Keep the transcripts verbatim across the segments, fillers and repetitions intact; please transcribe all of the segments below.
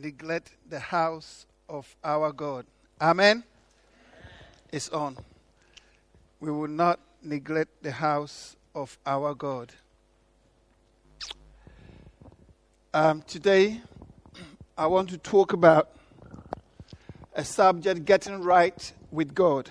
neglect the house of our God. Amen? It's on. We will not neglect the house of our God. Um, today, I want to talk about a subject, getting right with God.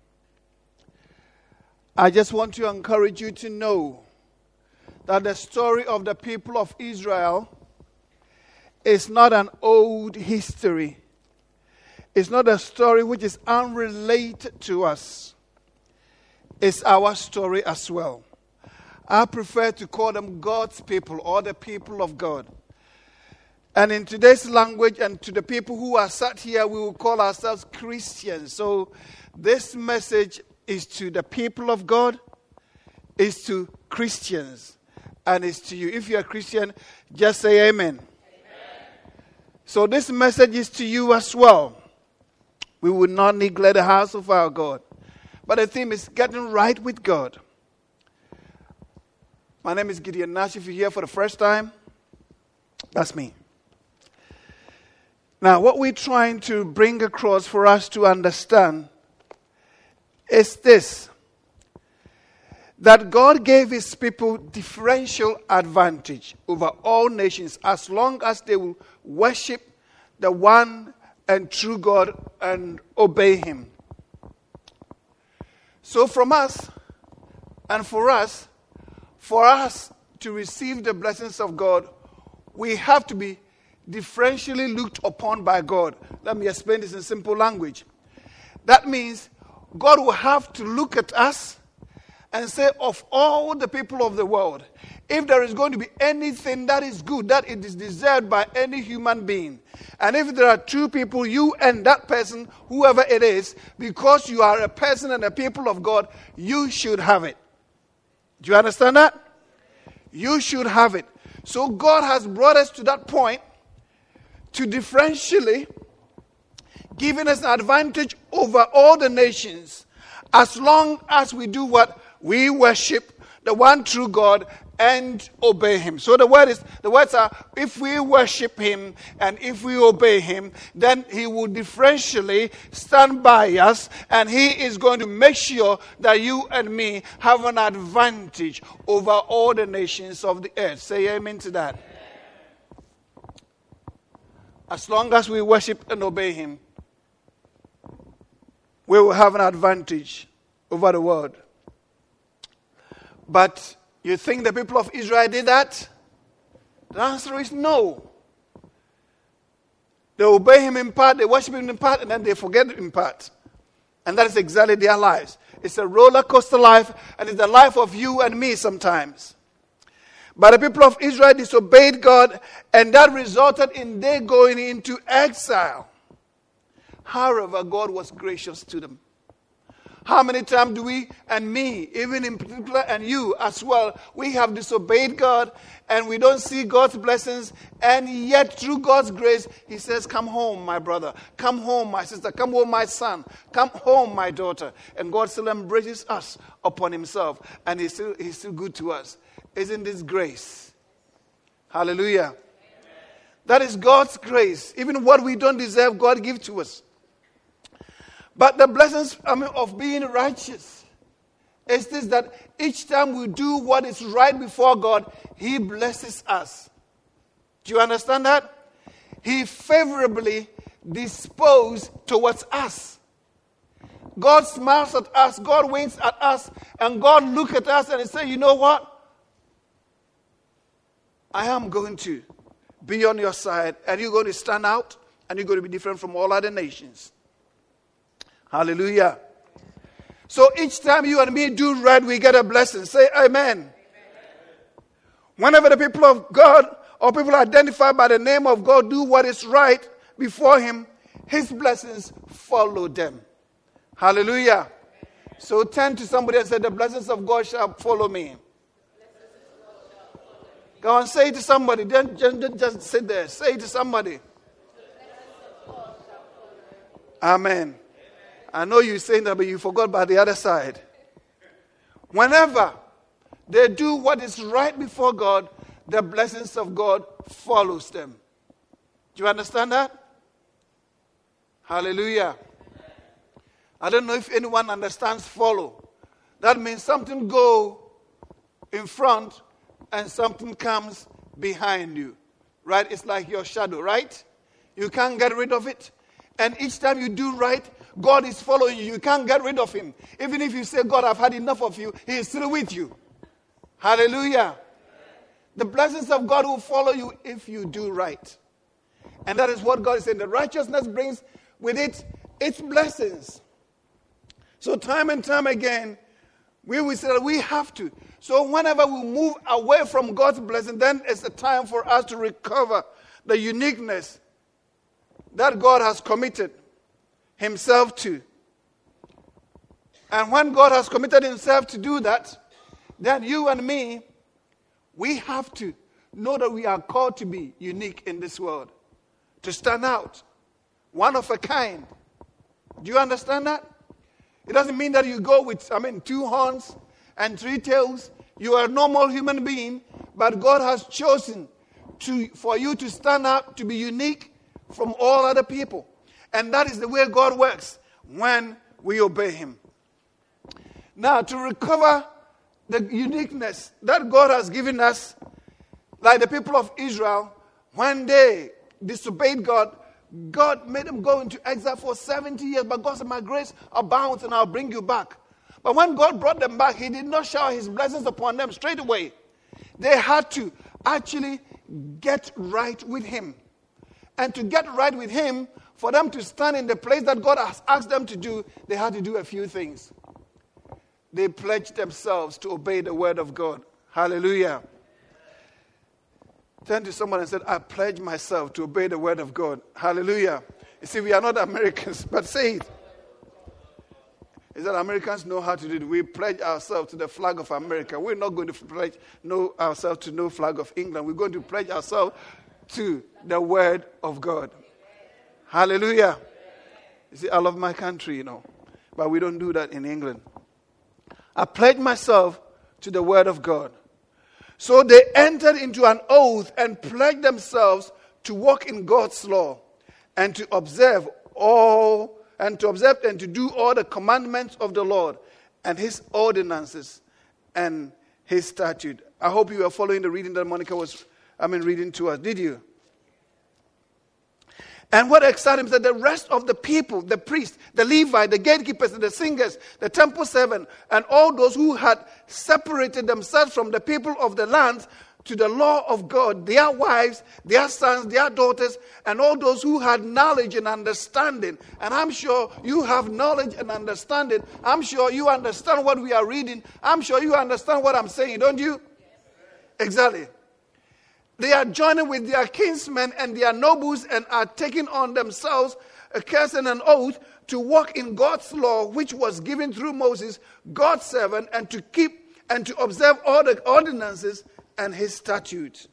I just want to encourage you to know that the story of the people of Israel is not an old history. It's not a story which is unrelated to us. It's our story as well. I prefer to call them God's people or the people of God. And in today's language and to the people who are sat here, we will call ourselves Christians. So this message is to the people of God, is to Christians, and is to you. If you're a Christian, just say amen. Amen. So this message is to you as well. We will not neglect the house of our God. But the theme is getting right with God. My name is Gideon Nash. If you're here for the first time, that's me. Now, what we're trying to bring across for us to understand is this: that God gave his people differential advantage over all nations as long as they will worship the one and true God and obey him. So from us and for us, for us to receive the blessings of God, we have to be differentially looked upon by God. Let me explain this in simple language. That means God will have to look at us and say, of all the people of the world, if there is going to be anything that is good, that it is deserved by any human being, and if there are two people, you and that person, whoever it is, because you are a person and a people of God, you should have it. Do you understand that? You should have it. So God has brought us to that point to differentially giving us an advantage over all the nations as long as we do what? We worship the one true God and obey him. So the word is, the words are, if we worship him and if we obey him, then he will differentially stand by us, and he is going to make sure that you and me have an advantage over all the nations of the earth. Say amen to that. As long as we worship and obey him, we will have an advantage over the world. But you think the people of Israel did that? The answer is no. They obey him in part, they worship him in part, and then they forget him in part. And that is exactly their lives. It's a roller coaster life, and it's the life of you and me sometimes. But the people of Israel disobeyed God, and that resulted in their going into exile. However, God was gracious to them. How many times do we, and me, even in particular, and you as well, we have disobeyed God, and we don't see God's blessings, and yet through God's grace, he says, come home, my brother. Come home, my sister. Come home, my son. Come home, my daughter. And God still embraces us upon himself, and he's still, he's still good to us. Isn't this grace? Hallelujah. Amen. That is God's grace. Even what we don't deserve, God gives to us. But the blessings I mean, of being righteous is this, that each time we do what is right before God, he blesses us. Do you understand that? He favorably disposed towards us. God smiles at us, God winks at us, and God looks at us and he says, you know what? I am going to be on your side, and you're going to stand out, and you're going to be different from all other nations. Hallelujah. So each time you and me do right, we get a blessing. Say amen. Amen. Whenever the people of God or people identified by the name of God do what is right before him, his blessings follow them. Hallelujah. Amen. So turn to somebody and say, the blessings of God shall follow me. Go and say it to somebody. Don't just, just sit there. Say it to somebody. Amen. I know you're saying that, but you forgot about the other side. Whenever they do what is right before God, the blessings of God follows them. Do you understand that? Hallelujah. I don't know if anyone understands follow. That means something go in front and something comes behind you. Right? It's like your shadow, right? You can't get rid of it. And each time you do right, God is following you. You can't get rid of him. Even if you say, God, I've had enough of you, he is still with you. Hallelujah. The blessings of God will follow you if you do right. And that is what God is saying. The righteousness brings with it its blessings. So time and time again, we will say that we have to. So whenever we move away from God's blessing, then it's a time for us to recover the uniqueness that God has committed himself to. And when God has committed himself to do that, then you and me, we have to know that we are called to be unique in this world, to stand out, one of a kind. Do you understand that? It doesn't mean that you go with, I mean, two horns and three tails. You are a normal human being, but God has chosen to for you to stand out, to be unique from all other people. And that is the way God works when we obey him. Now, to recover the uniqueness that God has given us, like the people of Israel, when they disobeyed God, God made them go into exile for seventy years, but God said, my grace abounds and I'll bring you back. But when God brought them back, he did not shower his blessings upon them straight away. They had to actually get right with him. And to get right with him, for them to stand in the place that God has asked them to do, they had to do a few things. They pledged themselves to obey the word of God. Hallelujah. Turn to someone and say, I pledge myself to obey the word of God. Hallelujah. You see, we are not Americans, but say it. Is that Americans know how to do it. We pledge ourselves to the flag of America. We're not going to pledge no, ourselves to no flag of England. We're going to pledge ourselves to the word of God. Hallelujah. You see, I love my country, you know, but we don't do that in England. I pledge myself to the word of God. So they entered into an oath and pledged themselves to walk in God's law and to observe all and to observe and to do all the commandments of the Lord and his ordinances and his statute. I hope you are following the reading that Monica was, I mean, reading to us. Did you? And what excited him is that the rest of the people, the priests, the Levites, the gatekeepers, the singers, the temple servants, and all those who had separated themselves from the people of the land to the law of God, their wives, their sons, their daughters, and all those who had knowledge and understanding. And I'm sure you have knowledge and understanding. I'm sure you understand what we are reading. I'm sure you understand what I'm saying, don't you? Exactly. They are joining with their kinsmen and their nobles and are taking on themselves a curse and an oath to walk in God's law, which was given through Moses, God's servant, and to keep and to observe all the ordinances and his statutes.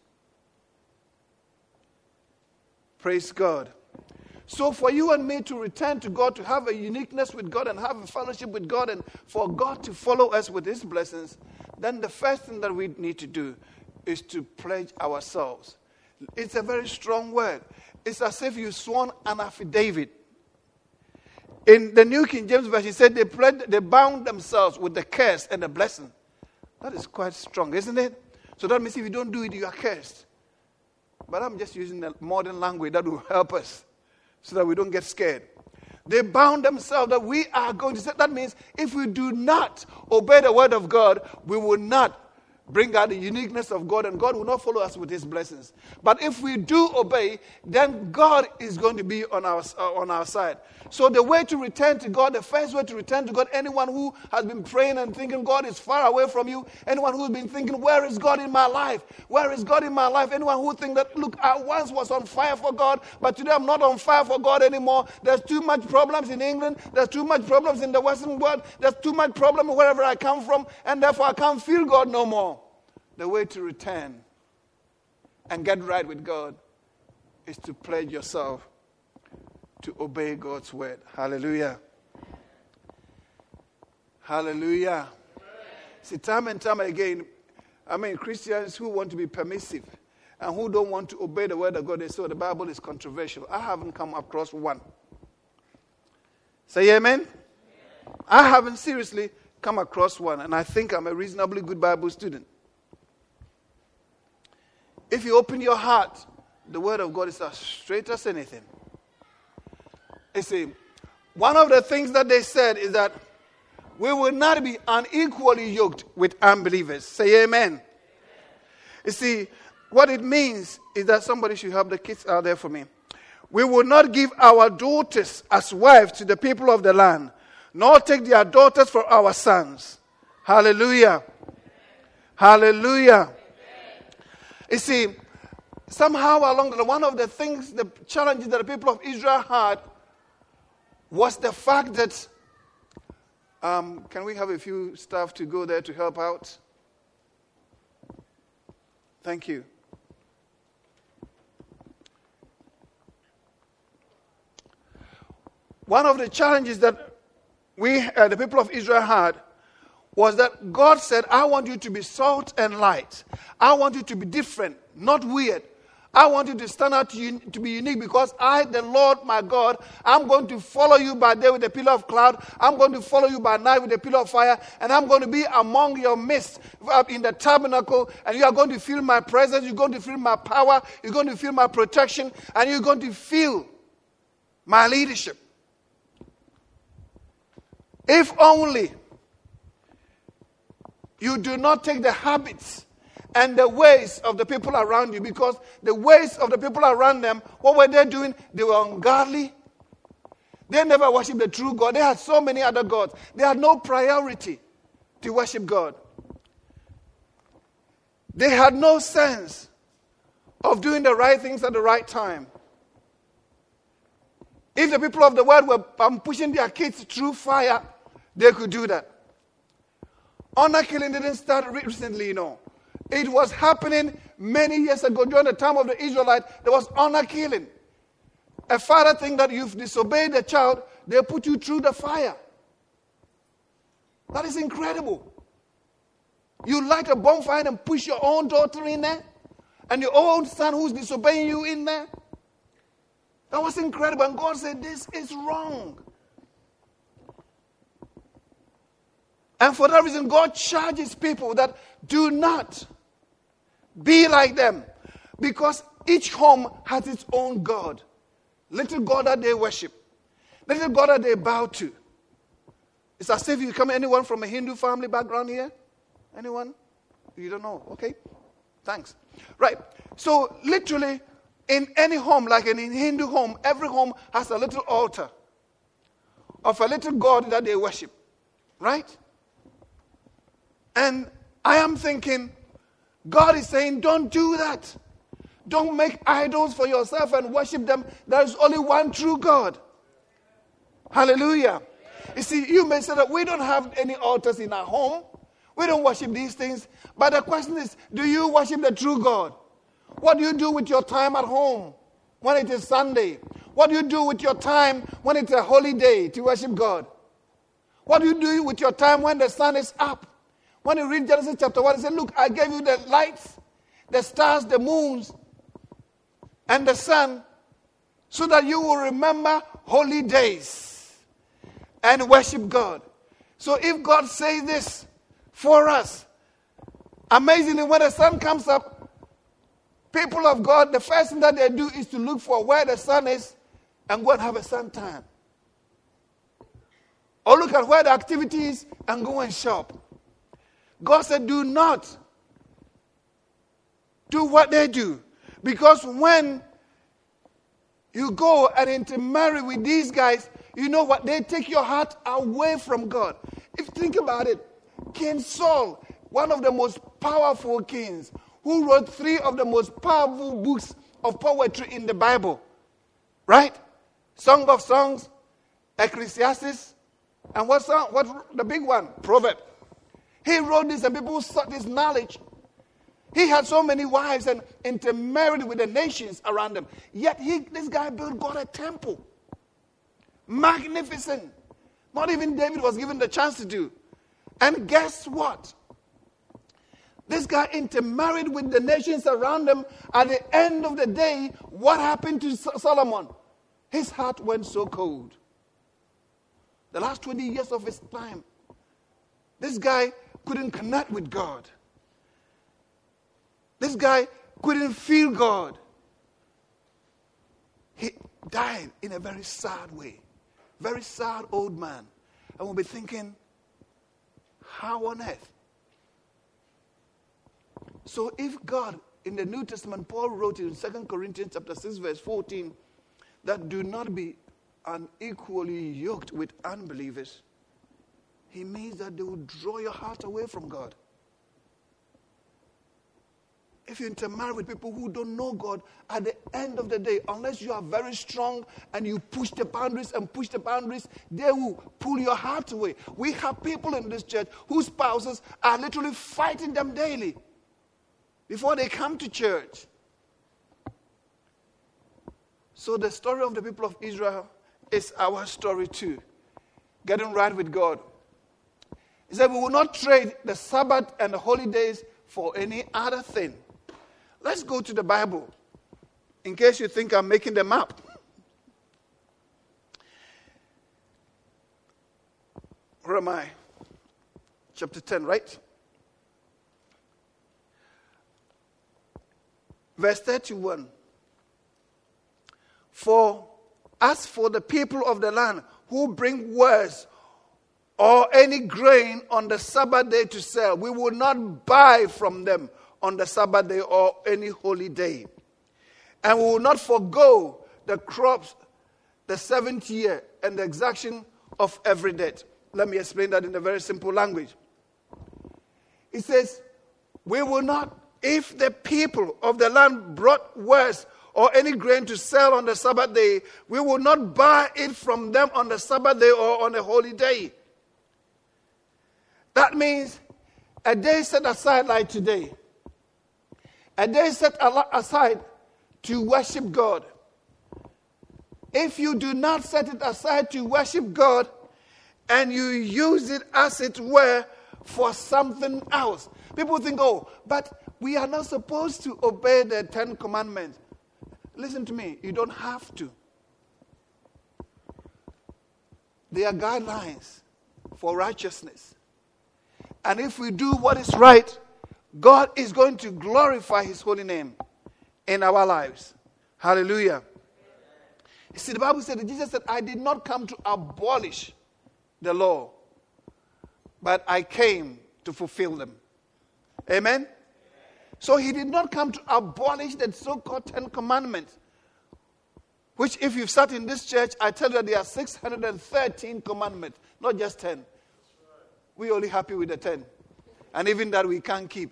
Praise God. So for you and me to return to God, to have a uniqueness with God and have a fellowship with God, and for God to follow us with his blessings, then the first thing that we need to do is to pledge ourselves. It's a very strong word. It's as if you sworn an affidavit. In the New King James Version, it said they pledged, they bound themselves with the curse and the blessing. That is quite strong, isn't it? So that means if you don't do it, you are cursed. But I'm just using the modern language that will help us so that we don't get scared. They bound themselves that we are going to say. That means if we do not obey the word of God, we will not bring out the uniqueness of God, and God will not follow us with his blessings. But if we do obey, then God is going to be on our uh, on our side. So the way to return to God, the first way to return to God, anyone who has been praying and thinking God is far away from you, anyone who's been thinking, where is God in my life? Where is God in my life? Anyone who thinks that, look, I once was on fire for God, but today I'm not on fire for God anymore. There's too much problems in England. There's too much problems in the Western world. There's too much problem wherever I come from, and therefore I can't feel God no more. The way to return and get right with God is to pledge yourself to obey God's word. Hallelujah. Hallelujah. See, time and time again, I mean, Christians who want to be permissive and who don't want to obey the word of God. They say, oh, the Bible is controversial. I haven't come across one. Say amen? Amen. I haven't seriously come across one, and I think I'm a reasonably good Bible student. If you open your heart, the word of God is as straight as anything. You see, one of the things that they said is that we will not be unequally yoked with unbelievers. Say amen. Amen. You see, what it means is that somebody should help the kids out there for me. We will not give our daughters as wives to the people of the land, nor take their daughters for our sons. Hallelujah. Hallelujah. You see, somehow along the one of the things, the challenges that the people of Israel had was the fact that, um, can we have a few staff to go there to help out? Thank you. One of the challenges that we, uh, the people of Israel had, was that God said, I want you to be salt and light. I want you to be different, not weird. I want you to stand out to, un- to be unique because I, the Lord my God, I'm going to follow you by day with a pillar of cloud. I'm going to follow you by night with a pillar of fire. And I'm going to be among your midst in the tabernacle. And you are going to feel my presence. You're going to feel my power. You're going to feel my protection. And you're going to feel my leadership. If only you do not take the habits and the ways of the people around you, because the ways of the people around them, what were they doing? They were ungodly. They never worshiped the true God. They had so many other gods. They had no priority to worship God. They had no sense of doing the right things at the right time. If the people of the world were um, pushing their kids through fire, they could do that. Honor killing didn't start recently, you know. It was happening many years ago during the time of the Israelites. There was honor killing. A father thinks that you've disobeyed the child, they put you through the fire. That is incredible. You light a bonfire and push your own daughter in there, and your own son who's disobeying you in there. That was incredible. And God said, this is wrong. And for that reason, God charges people that do not be like them. Because each home has its own God. Little God that they worship. Little God that they bow to. It's as if you come anyone from a Hindu family background here? Anyone? You don't know. Okay. Thanks. Right. So literally, in any home, like in a Hindu home, every home has a little altar of a little God that they worship. Right? And I am thinking, God is saying, don't do that. Don't make idols for yourself and worship them. There is only one true God. Hallelujah. You see, you may say that we don't have any altars in our home. We don't worship these things. But the question is, do you worship the true God? What do you do with your time at home when it is Sunday? What do you do with your time when it's a holy day to worship God? What do you do with your time when the sun is up? When you read Genesis chapter one, it says, look, I gave you the lights, the stars, the moons, and the sun, so that you will remember holy days and worship God. So if God says this for us, amazingly, when the sun comes up, people of God, the first thing that they do is to look for where the sun is and go and have a sun tan. Or look at where the activity is and go and shop. God said, do not do what they do. Because when you go and intermarry with these guys, you know what? They take your heart away from God. If you think about it, King Saul, one of the most powerful kings, who wrote three of the most powerful books of poetry in the Bible. Right? Song of Songs, Ecclesiastes, and what's what the big one? Proverbs. He wrote this and people sought his knowledge. He had so many wives and intermarried with the nations around him. Yet he, this guy built God a temple. Magnificent. Not even David was given the chance to do. And guess what? This guy intermarried with the nations around him. At the end of the day, what happened to Solomon? His heart went so cold. The last twenty years of his time, this guy couldn't connect with God. This guy couldn't feel God. He died in a very sad way. Very sad old man. And we'll be thinking, how on earth? So if God, in the New Testament, Paul wrote in Second Corinthians chapter six, verse fourteen, that do not be unequally yoked with unbelievers, he means that they will draw your heart away from God. If you intermarry with people who don't know God, at the end of the day, unless you are very strong and you push the boundaries and push the boundaries, they will pull your heart away. We have people in this church whose spouses are literally fighting them daily before they come to church. So the story of the people of Israel is our story too. Getting right with God. He said we will not trade the Sabbath and the holy days for any other thing. Let's go to the Bible, in case you think I'm making them up. Where am I? Chapter ten, right? Verse thirty-one. For as for the people of the land who bring wares or any grain on the Sabbath day to sell, we will not buy from them on the Sabbath day or any holy day. And we will not forego the crops the seventh year and the exaction of every debt. Let me explain that in a very simple language. It says, we will not, if the people of the land brought wares or any grain to sell on the Sabbath day, we will not buy it from them on the Sabbath day or on a holy day. That means a day set aside like today. A day set aside to worship God. If you do not set it aside to worship God and you use it as it were for something else. People think, oh, but we are not supposed to obey the Ten Commandments. Listen to me, you don't have to. They are guidelines for righteousness. And if we do what is right, God is going to glorify his holy name in our lives. Hallelujah. You see, the Bible said that Jesus said, I did not come to abolish the law, but I came to fulfill them. Amen? Amen? So he did not come to abolish the so-called Ten Commandments, which if you've sat in this church, I tell you that there are six hundred thirteen commandments, not just ten. We're only happy with the ten. And even that we can't keep.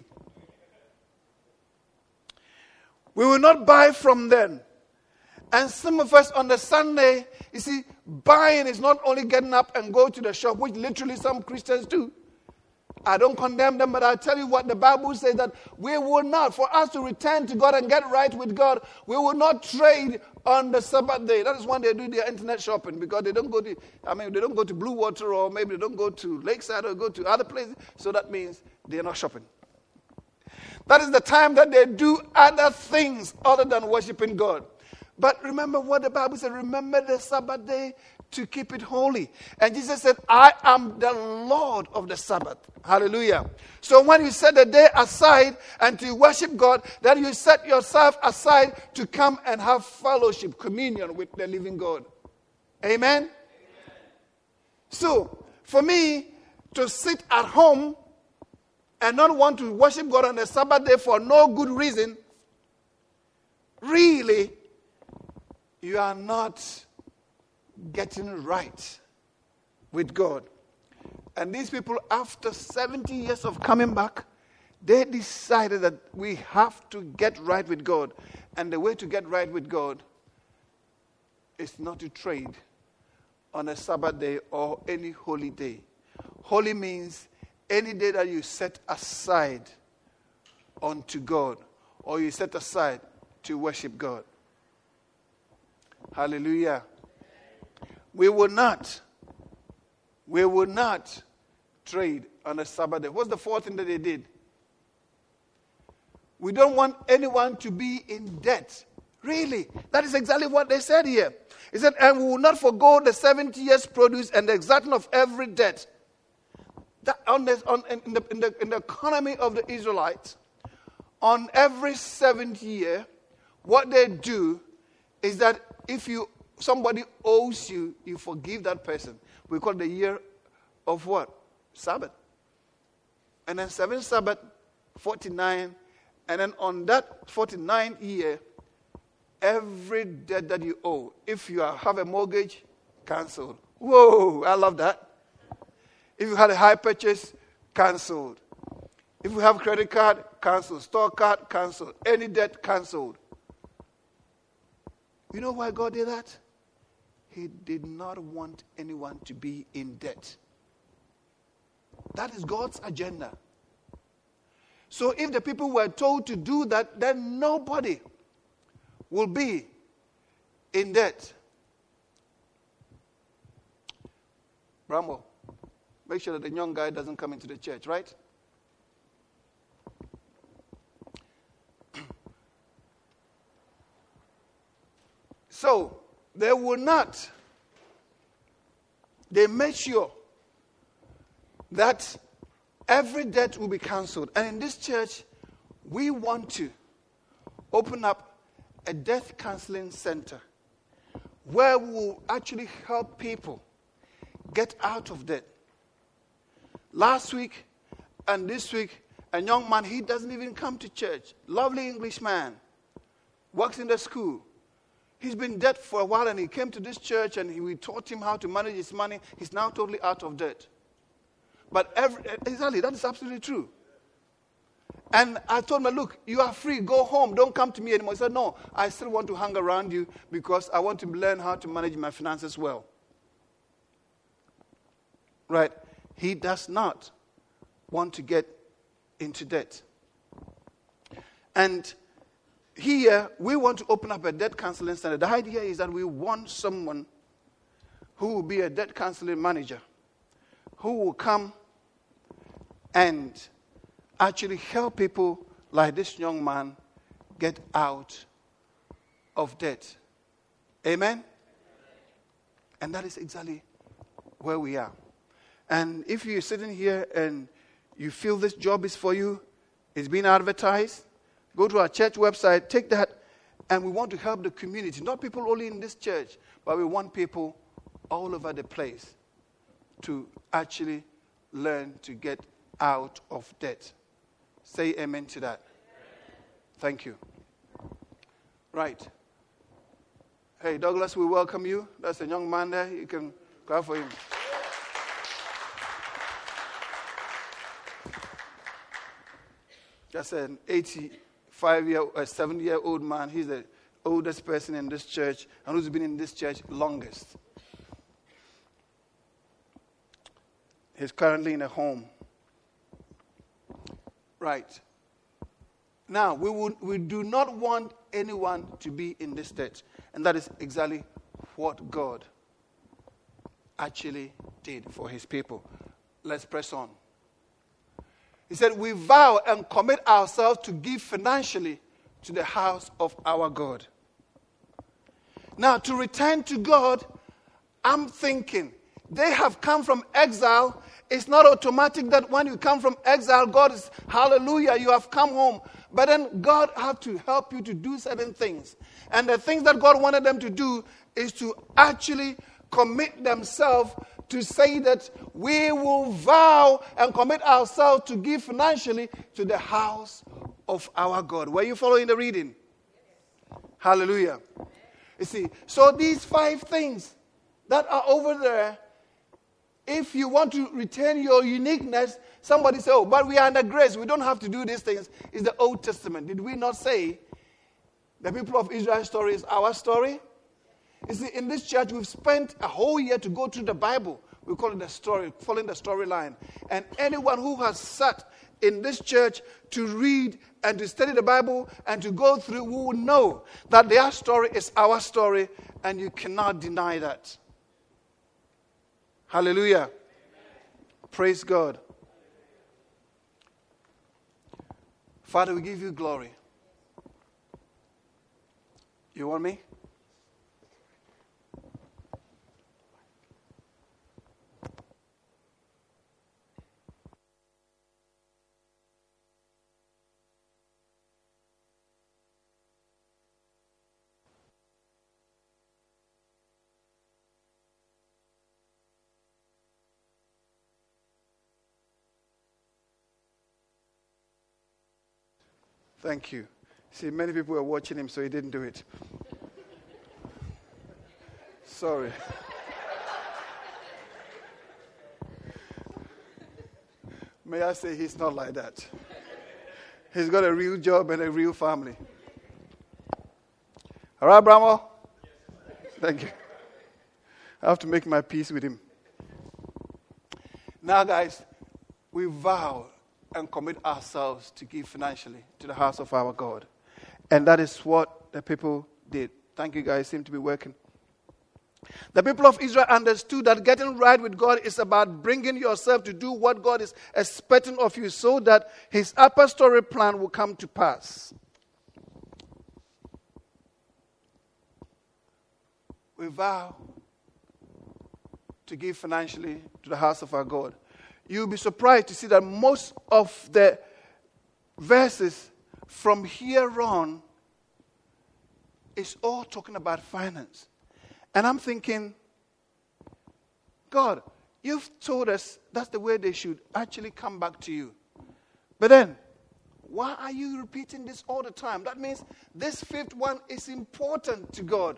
We will not buy from them. And some of us on the Sunday, you see, buying is not only getting up and go to the shop, which literally some Christians do. I don't condemn them, but I'll tell you what the Bible says, that we will not, for us to return to God and get right with God, we will not trade on the Sabbath day. That is when they do their internet shopping, because they don't go to, I mean, they don't go to Blue Water, or maybe they don't go to Lakeside or go to other places. So that means they're not shopping. That is the time that they do other things other than worshiping God. But remember what the Bible said, remember the Sabbath day to keep it holy. And Jesus said, I am the Lord of the Sabbath. Hallelujah. So when you set the day aside and to worship God, then you set yourself aside to come and have fellowship, communion with the living God. Amen? Amen. So, for me to sit at home and not want to worship God on the Sabbath day for no good reason, really, you are not getting right with God. And these people, after seventy years of coming back, they decided that we have to get right with God. And the way to get right with God is not to trade on a Sabbath day or any holy day. Holy means any day that you set aside unto God, or you set aside to worship God. Hallelujah. We will not, we will not trade on a Sabbath day. What's the fourth thing that they did? We don't want anyone to be in debt. Really, that is exactly what they said here. He said, and we will not forego the seventy years' produce and the exaction of every debt. That on the, on, in, the, in, the, in the economy of the Israelites, on every seventh year, what they do is that if you somebody owes you, you forgive that person. We call it the year of what? Sabbath. And then seven Sabbath, forty-nine. And then on that forty-ninth year, every debt that you owe, if you have a mortgage, cancelled. Whoa, I love that. If you had a high purchase, cancelled. If you have credit card, cancelled. Store card, cancelled. Any debt, cancelled. You know why God did that? He did not want anyone to be in debt. That is God's agenda. So if the people were told to do that, then nobody will be in debt. Brambo, make sure that the young guy doesn't come into the church, right? So, they will not. They made sure that every debt will be cancelled. And in this church, we want to open up a debt counseling center where we will actually help people get out of debt. Last week and this week, a young man, he doesn't even come to church. Lovely English man, works in the school. He's been in debt for a while and he came to this church and he, we taught him how to manage his money. He's now totally out of debt. But every, exactly, that is absolutely true. And I told him, look, you are free. Go home. Don't come to me anymore. He said, no, I still want to hang around you because I want to learn how to manage my finances well. Right? He does not want to get into debt. And here, we want to open up a debt counseling center. The idea is that we want someone who will be a debt counseling manager, who will come and actually help people like this young man get out of debt. Amen? And that is exactly where we are. And if you're sitting here and you feel this job is for you, it's being advertised, go to our church website, take that, and we want to help the community. Not people only in this church, but we want people all over the place to actually learn to get out of debt. Say amen to that. Thank you. Right. Hey, Douglas, we welcome you. That's a young man there. You can clap for him. That's an eighty-five-year, a seventy-year-old man. He's the oldest person in this church and who's been in this church longest. He's currently in a home. Right. Now, we would, we do not want anyone to be in this debt. And that is exactly what God actually did for his people. Let's press on. He said, we vow and commit ourselves to give financially to the house of our God. Now, to return to God, I'm thinking, they have come from exile. It's not automatic that when you come from exile, God is, hallelujah, you have come home. But then God has to help you to do certain things. And the things that God wanted them to do is to actually commit themselves to say that we will vow and commit ourselves to give financially to the house of our God. Were you following the reading? Yes. Hallelujah. You see, so these five things that are over there, if you want to retain your uniqueness, somebody say, oh, but we are under grace. We don't have to do these things. It's the Old Testament. Did we not say the people of Israel's story is our story? You see, in this church, we've spent a whole year to go through the Bible. We call it the story, following the storyline. And anyone who has sat in this church to read and to study the Bible and to go through will know that their story is our story, and you cannot deny that. Hallelujah. Amen. Praise God. Father, we give you glory. You want me? Thank you. See, many people were watching him, so he didn't do it. Sorry. May I say he's not like that. He's got a real job and a real family. All right, Brahmo? Thank you. I have to make my peace with him. Now, guys, we vow and commit ourselves to give financially to the house of our God. And that is what the people did. Thank you, guys. Seem to be working. The people of Israel understood that getting right with God is about bringing yourself to do what God is expecting of you so that his apostolic plan will come to pass. We vow to give financially to the house of our God. You'll be surprised to see that most of the verses from here on is all talking about finance. And I'm thinking, God, you've told us that's the way they should actually come back to you. But then, why are you repeating this all the time? That means this fifth one is important to God.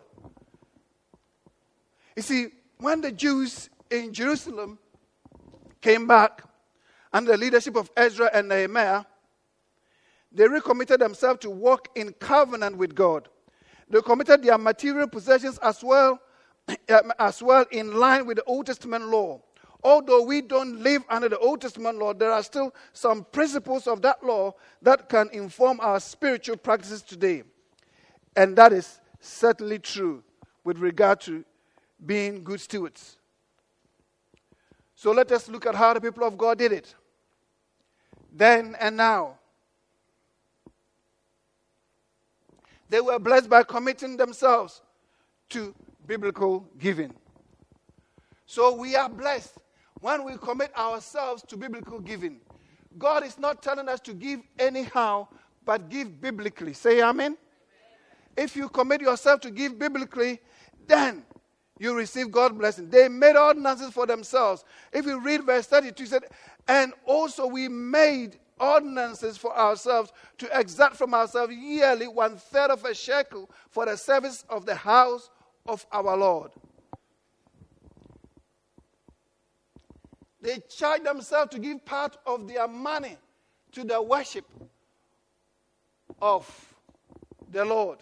You see, when the Jews in Jerusalem came back under the leadership of Ezra and Nehemiah, they recommitted themselves to walk in covenant with God. They committed their material possessions as well, as well in line with the Old Testament law. Although we don't live under the Old Testament law, there are still some principles of that law that can inform our spiritual practices today. And that is certainly true with regard to being good stewards. So let us look at how the people of God did it. Then and now. They were blessed by committing themselves to biblical giving. So we are blessed when we commit ourselves to biblical giving. God is not telling us to give anyhow, but give biblically. Say amen. Amen. If you commit yourself to give biblically, then you receive God's blessing. They made ordinances for themselves. If you read verse thirty-two, it said, and also we made ordinances for ourselves to exact from ourselves yearly one third of a shekel for the service of the house of our Lord. They charged themselves to give part of their money to the worship of the Lord.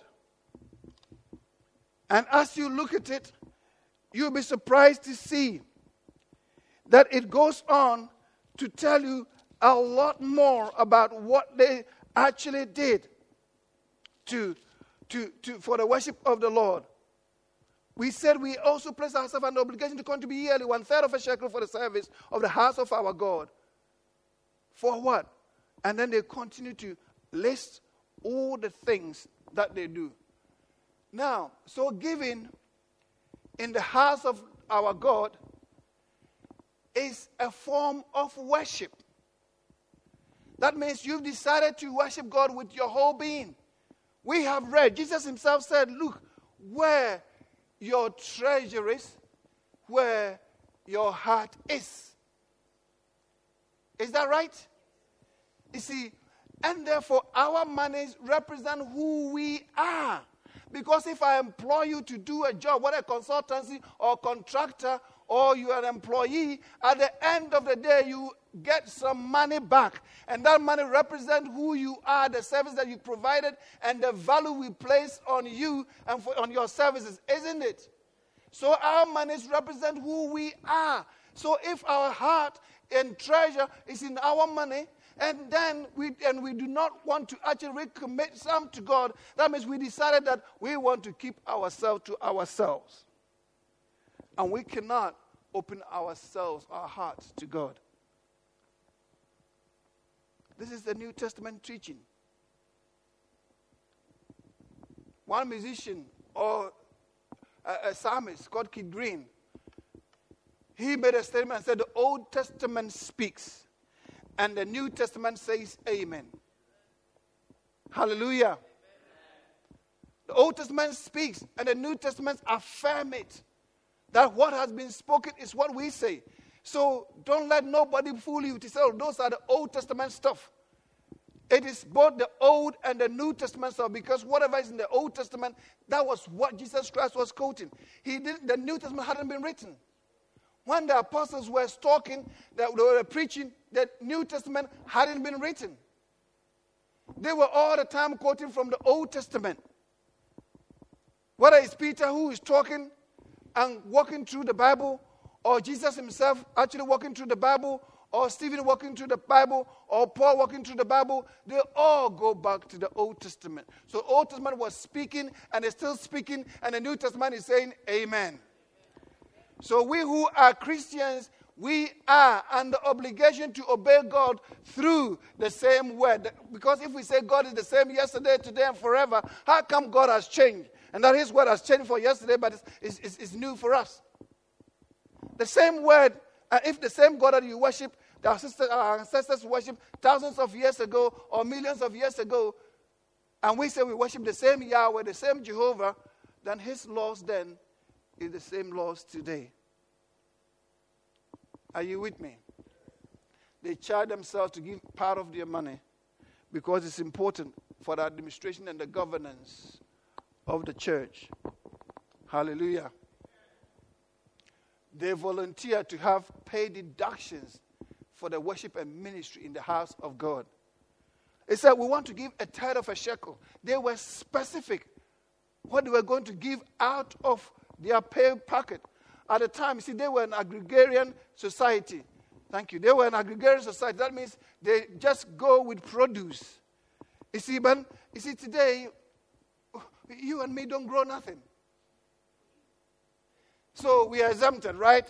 And as you look at it, you'll be surprised to see that it goes on to tell you a lot more about what they actually did to, to, to, for the worship of the Lord. We said we also place ourselves under obligation to contribute yearly one third of a shekel for the service of the house of our God. For what? And then they continue to list all the things that they do. Now, so giving in the house of our God is a form of worship. That means you've decided to worship God with your whole being. We have read, Jesus himself said, look, where your treasure is, where your heart is. Is that right? You see, and therefore our monies represent who we are. Because if I employ you to do a job, whether a consultancy or contractor, or you are an employee, at the end of the day, you get some money back. And that money represents who you are, the service that you provided, and the value we place on you and for, on your services, isn't it? So our monies represent who we are. So if our heart and treasure is in our money, and then we and we do not want to actually recommit some to God, that means we decided that we want to keep ourselves to ourselves. And we cannot open ourselves, our hearts to God. This is the New Testament teaching. one musician or a, a psalmist called Kid Green, he made a statement and said, the Old Testament speaks and the New Testament says amen. Hallelujah. Amen. The Old Testament speaks and the New Testament affirm it. That what has been spoken is what we say. So don't let nobody fool you to say, oh, those are the Old Testament stuff. It is both the Old and the New Testament stuff, because whatever is in the Old Testament, that was what Jesus Christ was quoting. He did, the New Testament hadn't been written. When the apostles were talking, that they were preaching, the New Testament hadn't been written. They were all the time quoting from the Old Testament. Whether it's Peter who is talking and walking through the Bible, or Jesus himself actually walking through the Bible, or Stephen walking through the Bible, or Paul walking through the Bible, they all go back to the Old Testament. So Old Testament was speaking, and it's still speaking, and the New Testament is saying amen. So we who are Christians, we are under obligation to obey God through the same word. Because if we say God is the same yesterday, today, and forever, how come God has changed? And that His word has changed for yesterday, but it's, it's, it's new for us. The same word, and if the same God that you worship, our, sister, our ancestors worship thousands of years ago or millions of years ago, and we say we worship the same Yahweh, the same Jehovah, then His laws then is the same laws today. Are you with me? They charge themselves to give part of their money because it's important for the administration and the governance of the church. Hallelujah. They volunteer to have paid deductions for the worship and ministry in the house of God. It said, we want to give a third of a shekel. They were specific what they were going to give out of their pay packet. At the time, you see, they were an agrarian society. Thank you. They were an agrarian society. That means they just go with produce. You see, but you see, today, you and me don't grow nothing. So we are exempted, right?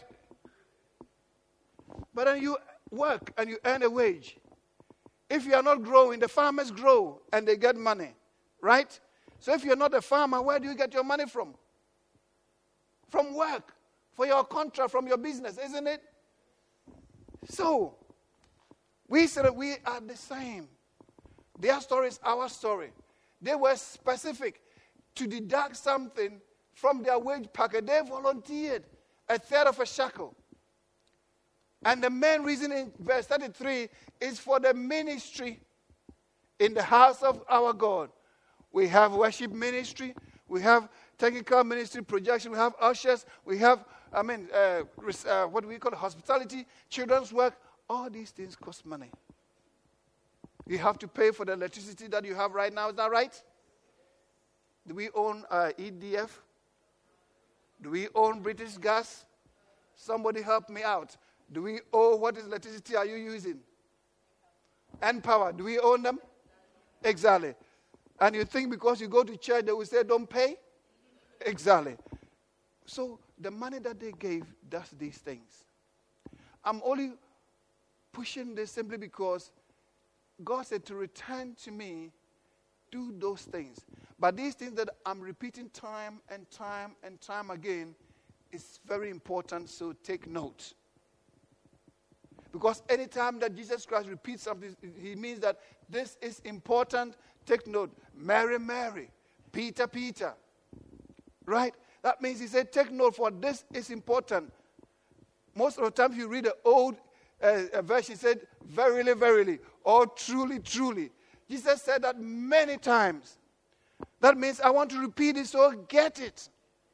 But then you work and you earn a wage. If you are not growing, the farmers grow and they get money, right? So if you're not a farmer, where do you get your money from? From work, for your contract, from your business, isn't it? So, we said that we are the same. Their story is our story. They were specific to deduct something from their wage packet. They volunteered a third of a shekel. And the main reason in verse thirty-three is for the ministry in the house of our God. We have worship ministry. We have technical ministry, projection. We have ushers. We have, I mean, uh, uh, what do we call it? Hospitality, children's work. All these things cost money. You have to pay for the electricity that you have right now. Is that right? Do we own uh, E D F? Do we own British Gas? Somebody help me out. Do we own, what is electricity are you using? And power. Do we own them? Exactly. And you think because you go to church, they will say, don't pay? Exactly. So the money that they gave does these things. I'm only pushing this simply because God said to return to me, do those things. But these things that I'm repeating time and time and time again is very important, so take note. Because anytime that Jesus Christ repeats something, he means that this is important. Take note. Mary, Mary. Peter, Peter. Right? That means he said, take note, for this is important. Most of the time, if you read the old uh, version, he said, verily, verily, or truly, truly. Jesus said that many times. That means I want to repeat it, so get it.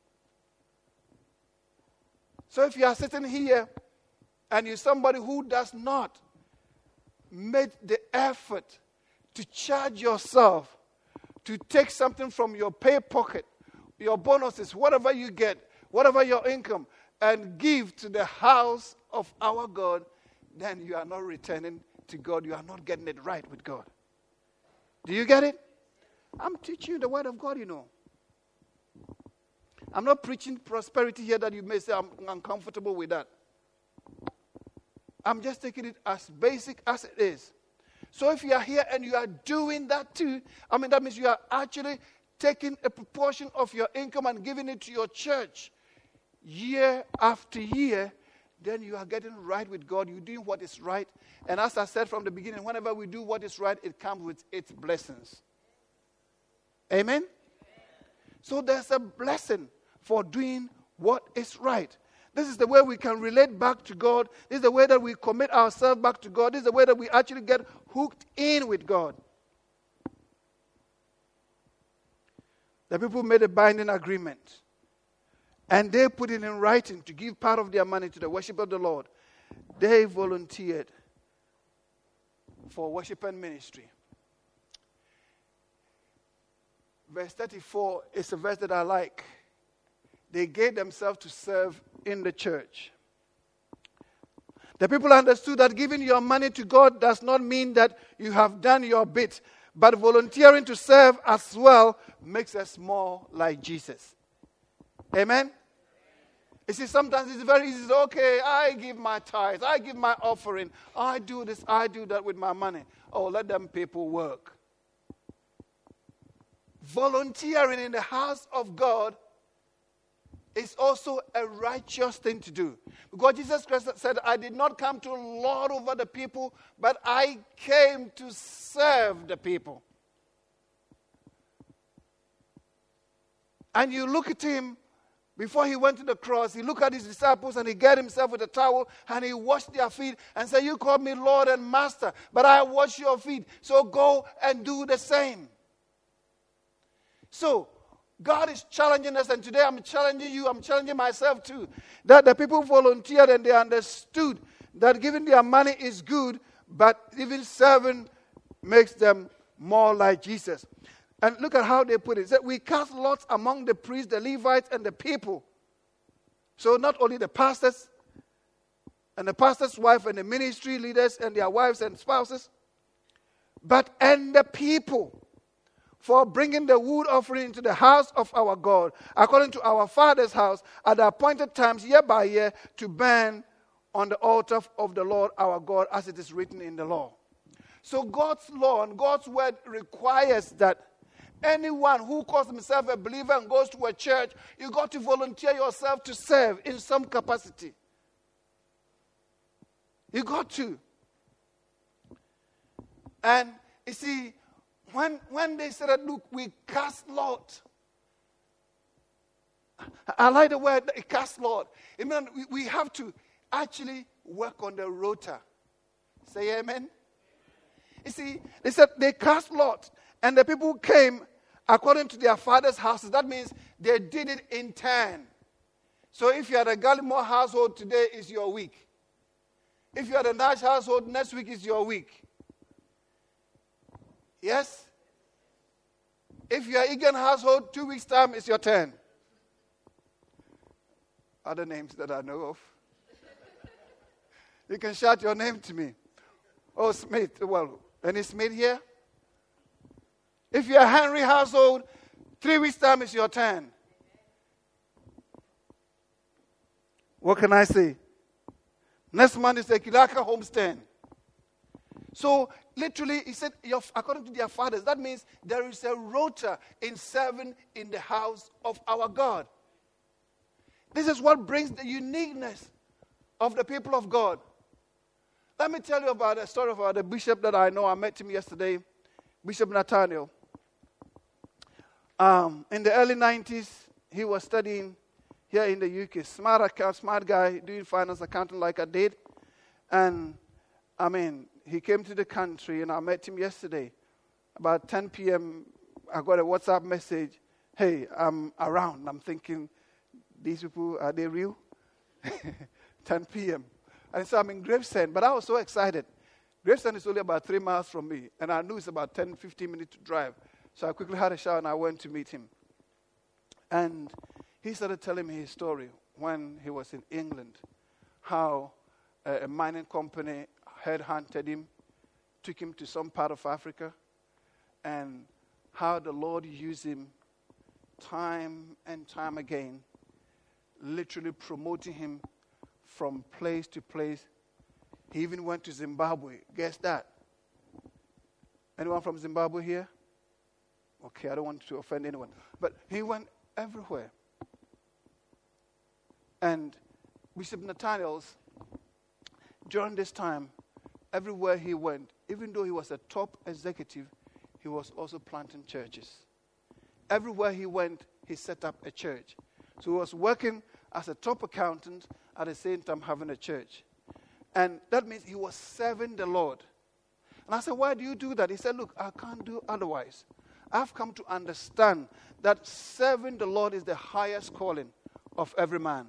So if you are sitting here and you're somebody who does not make the effort to charge yourself to take something from your pay pocket, your bonuses, whatever you get, whatever your income, and give to the house of our God, then you are not returning to God. You are not getting it right with God. Do you get it? I'm teaching you the word of God, you know. I'm not preaching prosperity here that you may say I'm uncomfortable with that. I'm just taking it as basic as it is. So if you are here and you are doing that too, I mean, that means you are actually taking a proportion of your income and giving it to your church year after year, then you are getting right with God. You're doing what is right. And as I said from the beginning, whenever we do what is right, it comes with its blessings. Amen? Amen. So there's a blessing for doing what is right. This is the way we can relate back to God. This is the way that we commit ourselves back to God. This is the way that we actually get hooked in with God. The people made a binding agreement. And they put it in writing to give part of their money to the worship of the Lord. They volunteered for worship and ministry. Verse thirty-four is a verse that I like. They gave themselves to serve in the church. The people understood that giving your money to God does not mean that you have done your bit, but volunteering to serve as well makes us more like Jesus. Amen? You see, sometimes it's very easy to say, okay, I give my tithes, I give my offering, I do this, I do that with my money. Oh, let them people work. Volunteering in the house of God is also a righteous thing to do. Because Jesus Christ said, I did not come to lord over the people, but I came to serve the people. And you look at him, before he went to the cross, he looked at his disciples and he got himself with a towel and he washed their feet and said, you called me Lord and Master, but I wash your feet. So go and do the same. So, God is challenging us, and today I'm challenging you, I'm challenging myself too, that the people volunteered and they understood that giving their money is good, but even serving makes them more like Jesus. And look at how they put it. It said, we cast lots among the priests, the Levites, and the people. So not only the pastors and the pastor's wife and the ministry leaders and their wives and spouses, but and the people, for bringing the wood offering into the house of our God, according to our Father's house, at the appointed times year by year, to burn on the altar of the Lord our God, as it is written in the law. So God's law and God's word requires that anyone who calls himself a believer and goes to a church, you got to volunteer yourself to serve in some capacity. You got to. And you see, when, when they said, look, we cast lot. I like the word cast lot. I mean, we, we have to actually work on the rota. Say amen. You see, they said they cast lot. And the people came according to their father's houses. That means they did it in turn. So if you're at a Gallimore household, today is your week. If you're at a Nash household, next week is your week. Yes? If you're at Egan household, two weeks' time is your turn. Other names that I know of. You can shout your name to me. Oh, Smith. Well, any Smith here? If you're a Henry household, three weeks' time is your turn. What can I say? Next month is the Kilaka homestand. So, literally, he said, according to their fathers, that means there is a rota in serving in the house of our God. This is what brings the uniqueness of the people of God. Let me tell you about a story about the bishop that I know. I met him yesterday, Bishop Nathaniel. Um, in the early nineties, he was studying here in the U K. Smart account, smart guy, doing finance accounting like I did. And, I mean, he came to the country, and I met him yesterday. About ten p.m., I got a WhatsApp message. Hey, I'm around. I'm thinking, these people, are they real? ten p.m. And so I'm in Gravesend, but I was so excited. Gravesend is only about three miles from me, and I knew it's about ten, fifteen minutes to drive. So I quickly had a shower, and I went to meet him. And he started telling me his story when he was in England, how a, a mining company headhunted him, took him to some part of Africa, and how the Lord used him time and time again, literally promoting him from place to place. He even went to Zimbabwe. Guess that? Anyone from Zimbabwe here? Okay, I don't want to offend anyone. But he went everywhere. And Bishop Nathaniel's, during this time, everywhere he went, even though he was a top executive, he was also planting churches. Everywhere he went, he set up a church. So he was working as a top accountant, at the same time having a church. And that means he was serving the Lord. And I said, why do you do that? He said, look, I can't do otherwise. I've come to understand that serving the Lord is the highest calling of every man.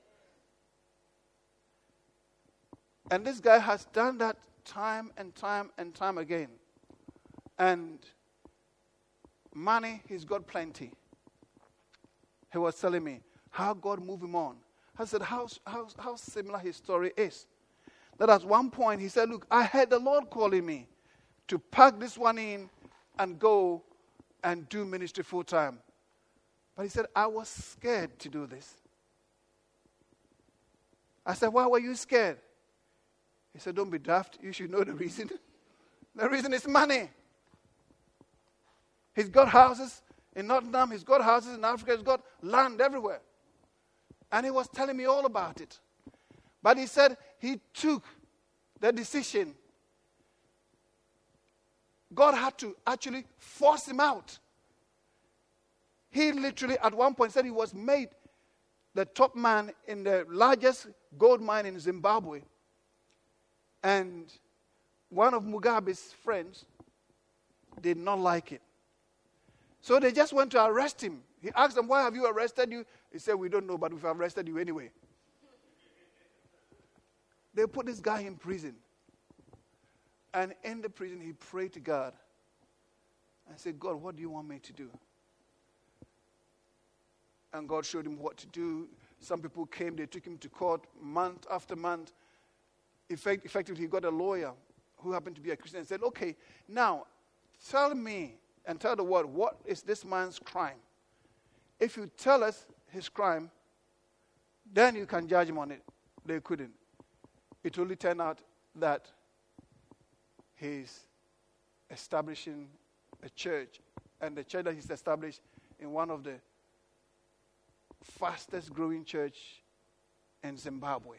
And this guy has done that time and time and time again. And money, he's got plenty. He was telling me how God moved him on. I said, how, how, how similar his story is. That at one point he said, look, I heard the Lord calling me to pack this one in and go and do ministry full time. But he said, I was scared to do this. I said, why were you scared? He said, don't be daft. You should know the reason. The reason is money. He's got houses in Nottingham. He's got houses in Africa. He's got land everywhere. And he was telling me all about it. But he said he took the decision. God had to actually force him out. He literally, at one point, said he was made the top man in the largest gold mine in Zimbabwe. And one of Mugabe's friends did not like it. So they just went to arrest him. He asked them, why have you arrested you? He said, we don't know, but we've arrested you anyway. They put this guy in prison. And in the prison, he prayed to God and said, God, what do you want me to do? And God showed him what to do. Some people came, they took him to court month after month. Effect, effectively, he got a lawyer who happened to be a Christian and said, okay, now tell me and tell the world, what is this man's crime? If you tell us his crime, then you can judge him on it. They couldn't. It only turned out that he's establishing a church, and the church that he's established in one of the fastest growing church in Zimbabwe.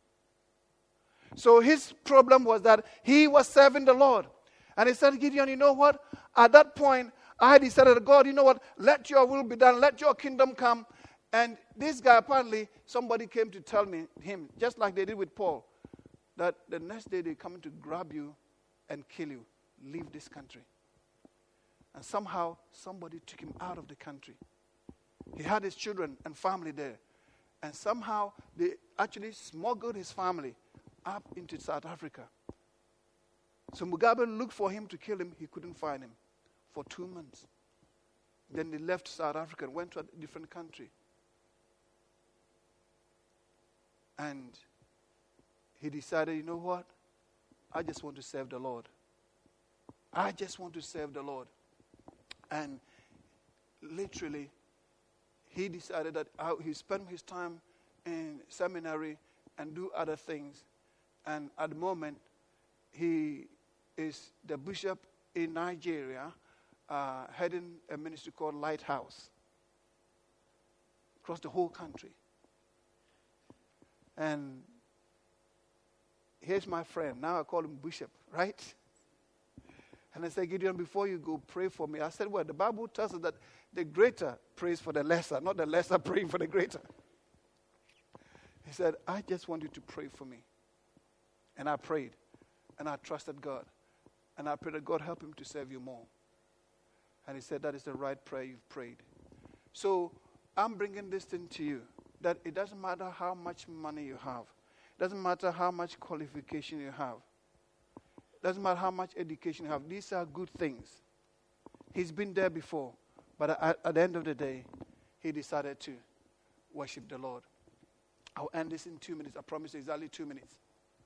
So his problem was that he was serving the Lord. And he said, Gideon, you know what? At that point, I decided, God, you know what? Let your will be done. Let your kingdom come. And this guy, apparently, somebody came to tell me, him, just like they did with Paul, that the next day they're coming to grab you and kill you. Leave this country. And somehow, somebody took him out of the country. He had his children and family there. And somehow, they actually smuggled his family up into South Africa. So Mugabe looked for him to kill him. He couldn't find him for two months. Then they left South Africa and went to a different country. And he decided, you know what? I just want to serve the Lord. I just want to serve the Lord. And literally, he decided that he spent his time in seminary and do other things. And at the moment, he is the bishop in Nigeria, uh, heading a ministry called Lighthouse across the whole country. And here's my friend. Now I call him Bishop, right? And I said, Gideon, before you go, pray for me. I said, well, the Bible tells us that the greater prays for the lesser, not the lesser praying for the greater. He said, I just want you to pray for me. And I prayed. And I trusted God. And I prayed that God help him to serve you more. And he said, that is the right prayer you've prayed. So I'm bringing this thing to you, that it doesn't matter how much money you have. It doesn't matter how much qualification you have. It doesn't matter how much education you have. These are good things. He's been there before. But at, at the end of the day, he decided to worship the Lord. I'll end this in two minutes. I promise you exactly two minutes.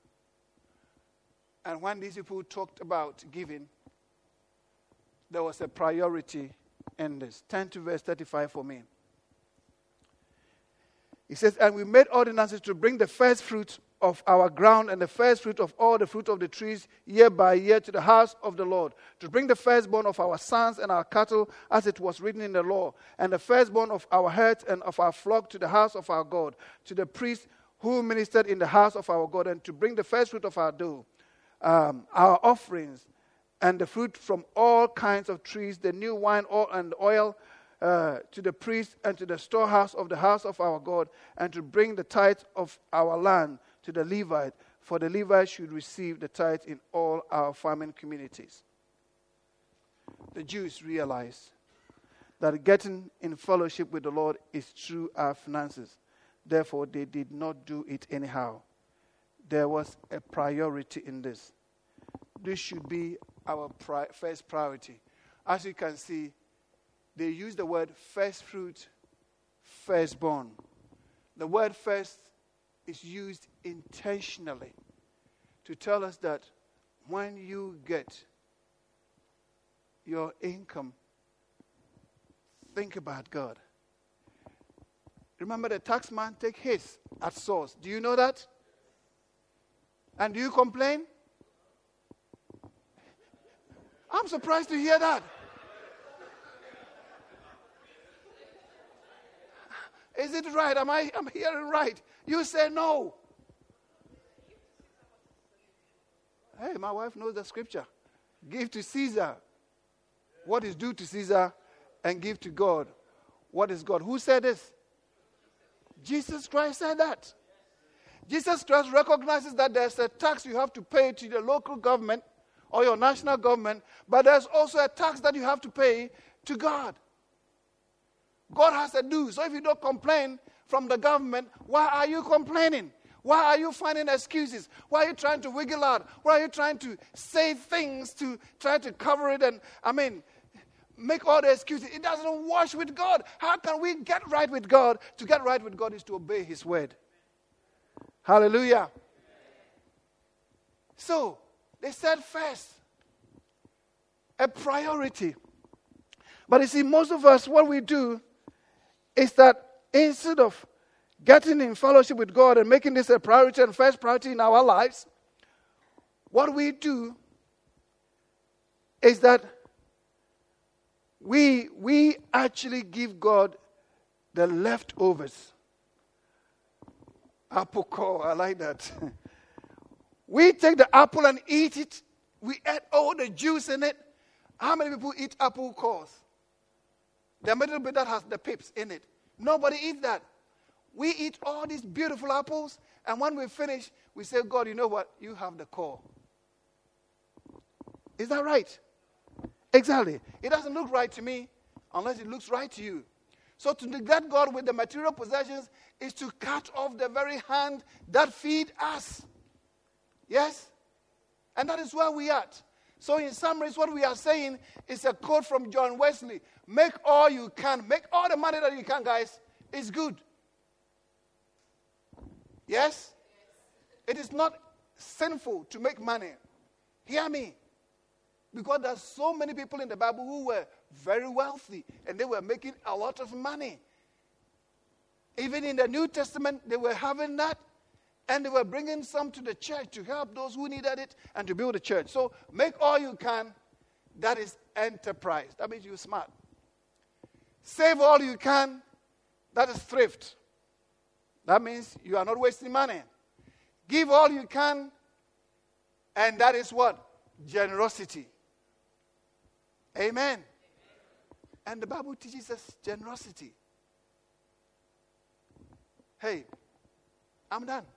And when these people talked about giving, there was a priority in this. Turn to verse thirty-five for me. He says, and we made ordinances to bring the first fruits of our ground and the first fruit of all the fruit of the trees year by year to the house of the Lord, to bring the firstborn of our sons and our cattle as it was written in the law, and the firstborn of our herds and of our flock to the house of our God, to the priests who ministered in the house of our God, and to bring the first fruit of our dough, um, our offerings, and the fruit from all kinds of trees, the new wine oil and oil, Uh, to the priest and to the storehouse of the house of our God, and to bring the tithe of our land to the Levite, for the Levite should receive the tithe in all our farming communities. The Jews realized that getting in fellowship with the Lord is through our finances. Therefore, they did not do it anyhow. There was a priority in this. This should be our pri- first priority. As you can see, they use the word first fruit, firstborn. The word first is used intentionally to tell us that when you get your income, think about God. Remember, the tax man take his at source. Do you know that? And do you complain? I'm surprised to hear that. Is it right? Am I am hearing right? You say no. Hey, my wife knows the scripture. Give to Caesar what is due to Caesar, and give to God what is God. Who said this? Jesus Christ said that. Jesus Christ recognizes that there's a tax you have to pay to the local government or your national government, but there's also a tax that you have to pay to God. God has a due. So if you don't complain from the government, why are you complaining? Why are you finding excuses? Why are you trying to wiggle out? Why are you trying to say things to try to cover it and, I mean, make all the excuses? It doesn't wash with God. How can we get right with God? To get right with God is to obey His word. Hallelujah. So, they said first, a priority. But you see, most of us, what we do is that instead of getting in fellowship with God and making this a priority and first priority in our lives, what we do is that we, we actually give God the leftovers. Apple core, I like that. We take the apple and eat it. We add all the juice in it. How many people eat apple cores? The middle bit that has the pips in it. Nobody eats that. We eat all these beautiful apples, and when we finish, we say, God, you know what? You have the core. Is that right? Exactly. It doesn't look right to me unless it looks right to you. So to neglect God with the material possessions is to cut off the very hand that feeds us. Yes? And that is where we are at. So in summary, what we are saying is a quote from John Wesley. Make all you can. Make all the money that you can, guys. It's good. Yes? It is not sinful to make money. Hear me. Because there's so many people in the Bible who were very wealthy and they were making a lot of money. Even in the New Testament, they were having that. And they were bringing some to the church to help those who needed it and to build the church. So make all you can. That is enterprise. That means you're smart. Save all you can. That is thrift. That means you are not wasting money. Give all you can. And that is what? Generosity. Amen. And the Bible teaches us generosity. Hey, I'm done.